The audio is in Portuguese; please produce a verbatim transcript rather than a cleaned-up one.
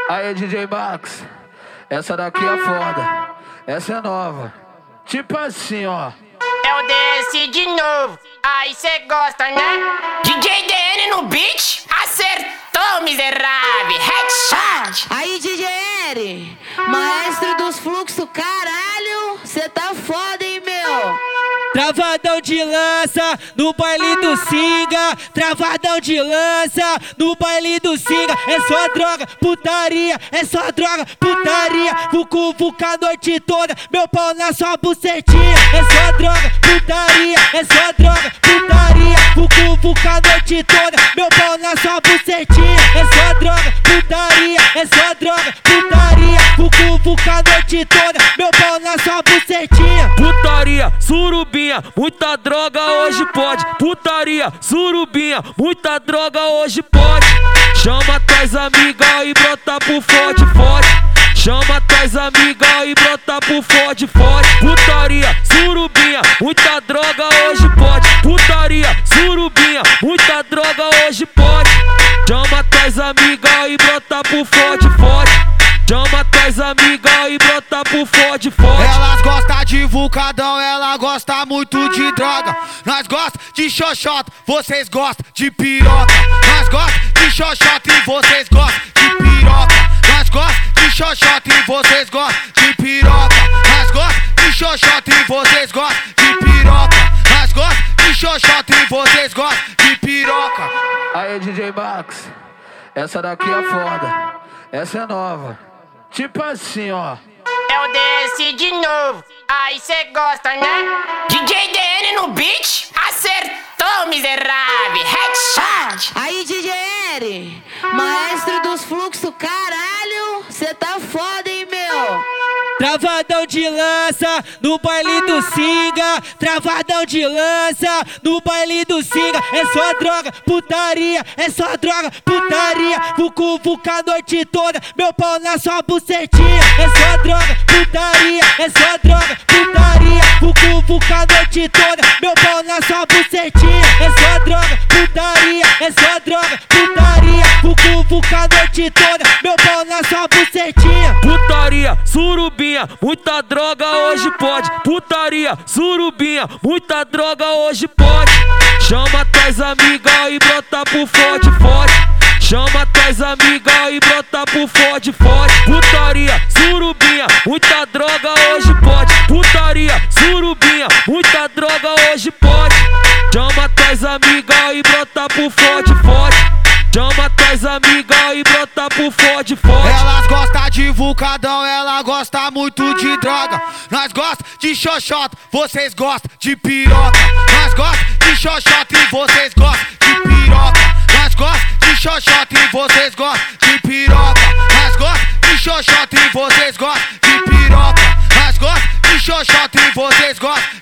Aí, D J Max, essa daqui é foda, essa é nova. Tipo assim, ó. Eu desci de novo, aí cê gosta, né? D J D N no beat, acertou, miserável, headshot. Aí, D J N, maestro dos fluxos, caralho, cê tá foda, hein, meu? Travadão de lança no baile do Singa, travadão de lança no baile do Singa. É só droga, putaria, é só droga, putaria. Vucu, vuca a noite toda, meu pau na sua bucetinha. É só droga, putaria, é só droga, putaria. Vucu, vuca a noite toda, meu pau na sua bucetinha. É só droga, putaria, é só droga, putaria. Vucu, vuca a noite toda, meu pau na sua bucetinha. Putaria, surubinha, muita droga hoje pode. Putaria, surubinha, muita droga hoje pode. Chama tuas amigas e brota pro fode, fode. Chama tuas amigas e brota pro fode, fode. Putaria, surubinha, muita droga hoje pode. Putaria, surubinha, muita droga hoje pode. Chama tuas amigas e brota pro fode, fode. Chama tuas amigas e brota pro fode, fode. Elas gostam de vulcadão, ela gosta muito de droga. Nós gosta de xoxota, vocês gostam de piroca. Nós gosta de xoxota e vocês gostam de piroca. Nós gosta de xoxota e vocês gostam de piroca. Nós gosta de xoxota e vocês gostam de piroca. Nós gosta de xoxota e vocês gostam de piroca. Aí, D J Max, essa daqui é foda, essa é nova. Tipo assim, ó. Eu desci de novo, aí cê gosta, né? D J D N no beat, acertou, miserável, headshot. Aí, D J N, maestro dos fluxos, caralho, cê tá foda, hein, meu? Travadão de lança no baile do Singa, travadão de lança no baile do Singa. É só droga, putaria, é só droga, putaria. Vucu, vuca a noite toda, meu pau na sua bucetinha. É só droga, putaria, é só droga, putaria. Vucu, vuca a noite toda, meu pau na sua bucetinha. É só droga, putaria, é só droga, putaria. Vucu, vuca a noite toda, meu pau na sua bucetinha. Putaria, surubinha, muita droga hoje pode. Putaria, surubinha, muita droga hoje pode. Chama tuas amigas e brota pro fode, fode. Chama tuas amigas e brota pro fode, fode. Putaria, surubinha, muita droga hoje pode. Putaria, surubinha, muita droga hoje pode. Chama tuas amigas e brota pro fode, fode. Chama tuas amigas e brota pro fode, fode. Elas gostam de vulcadão, ela gosta muito de droga. Nós gosta de xoxota, vocês gostam de piroca. Nós gosta de xoxota e vocês gostam de piroca. Nós gosta de xoxota e vocês gostam de piroca. Nós gosta de xoxota e vocês gostam de piroca. Nós gosta de xoxota e vocês gostam